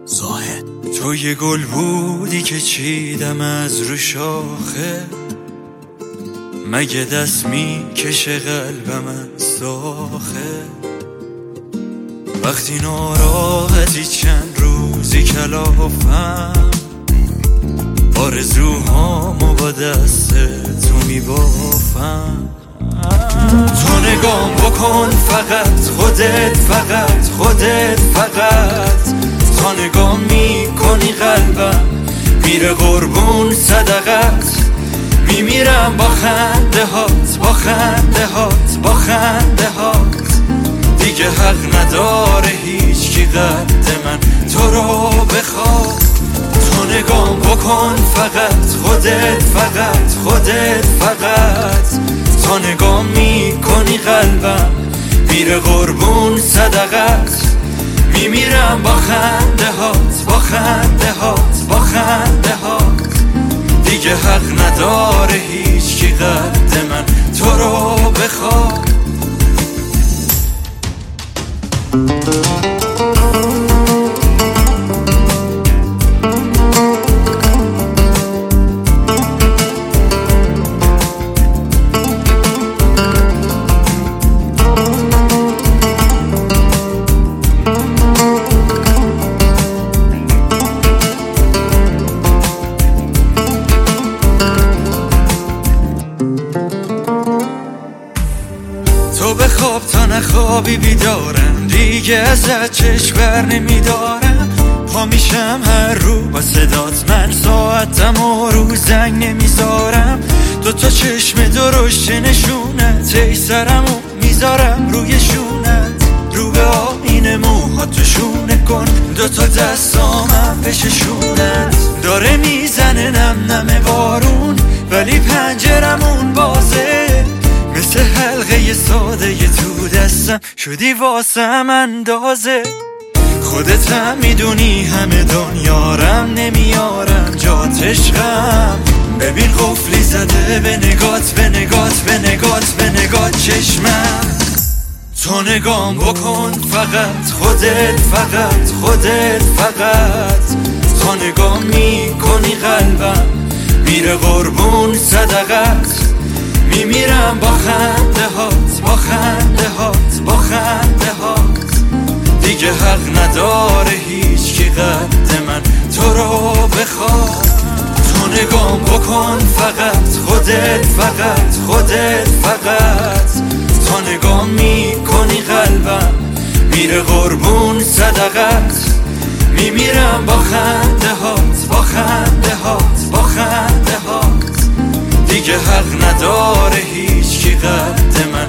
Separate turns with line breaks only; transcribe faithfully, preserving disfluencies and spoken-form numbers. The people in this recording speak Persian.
زاهد. تو یه گل بودی که چیدم از رو شاخه، مگه دست می کشه قلبم از داخل. وقتی ناراحتی چند روزی کلافم، آرزوهامو با دست تو می بافم. تو نگام بکن فقط خودت، فقط خودت، فقط تا نگام میکنی قلبم میره قربون صدقت. میمیرم با خنده هات، با خنده هات، با خنده هات. دیگه حق نداره هیچ کی قد من تو رو بخواد. تو نگام بکن فقط خودت، فقط خودت، فقط تا نگام میکنی قلبم میره قربون صدقت. میمیرم با خنده هات، با خنده هات، با خنده هات. دیگه حق نداره هیچ کی قد من تو رو بخواد. تو بخواب تا نخوابی بیدارم، دیگه ازت چشم بر نمیدارم. پا میشم هر رو با صدات، من ساعتم و رو زنگ نمیذارم. دو تا چشم درشت نشونت، ای سرمو میذارم روی شونت. رو به آینه موهاتو شونه کن، دو تا دستامم بششونت. داره میزنه نم نم بارون ولی پنجرمون بازه. مثل حلقه ساده ی تو دستم شدی واسم اندازه. خودت هم میدونی همه دنیارم نمیارم جات عشقم. ببین قفلی زده به نگات، به نگات، به نگات، به نگات چشمم. تو نگام بکن فقط خودت، فقط خودت، فقط تا نگام میکنی قلبم میره قربون صدقت. میمیرم با خنده هات، با خنده هات، با خنده هات. دیگه حق نداره هیچ کی قد من تو رو بخواد. تو نگام بکن فقط خودت، فقط خودت، فقط تا نگام میکنی قلبم میره قربون صدقت. میمیرم با خنده هات، با خنده هات، با خنده هات. دیگه حق نداره هیچ کی قد من